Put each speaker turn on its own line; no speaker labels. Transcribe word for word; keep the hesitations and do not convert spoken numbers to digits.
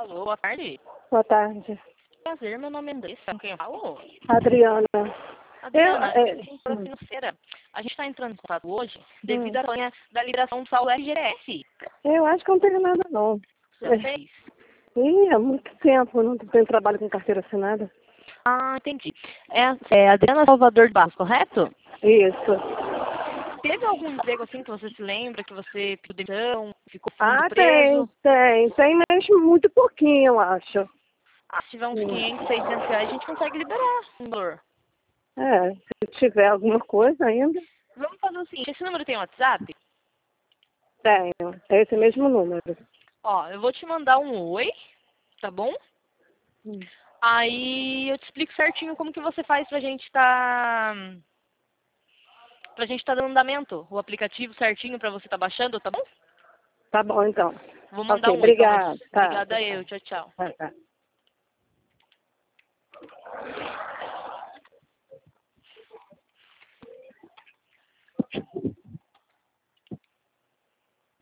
Alô, boa tarde.
Boa tarde.
Prazer, meu nome é Andressa. Com quem eu falo?
Adriana.
Adriana,
Eu, é,
assessora financeira. A gente está entrando em contato hoje devido
hum,
à campanha da liberação do saldo R G S.
eu acho que não tenho nada, não.
Você já
É,
fez?
ih, há muito tempo, eu não tenho trabalho com carteira assinada.
Ah, entendi. É, é Adriana Salvador de Barros, correto?
Isso.
Teve algum emprego assim que você se lembra, que você pediu demissão, ficou fundo
Ah, tem,
preso?
tem. Tem, mas muito pouquinho, eu acho.
Ah, se tiver uns
Hum.
quinhentos, seiscentos reais, a gente consegue liberar um valor.
É, se tiver alguma coisa ainda,
Vamos fazer o seguinte, esse número tem WhatsApp?
tenho. É esse mesmo número.
Ó, eu vou te mandar um oi, tá bom?
Hum.
Aí eu te explico certinho como que você faz pra gente tá... Pra gente tá dando andamento, o aplicativo certinho pra você tá baixando, tá bom?
Tá bom, então.
Vou mandar
Ok,
um oi, calma aí.
obrigada. Tá,
Obrigada
tá,
eu, tchau, tchau.
tá, tá.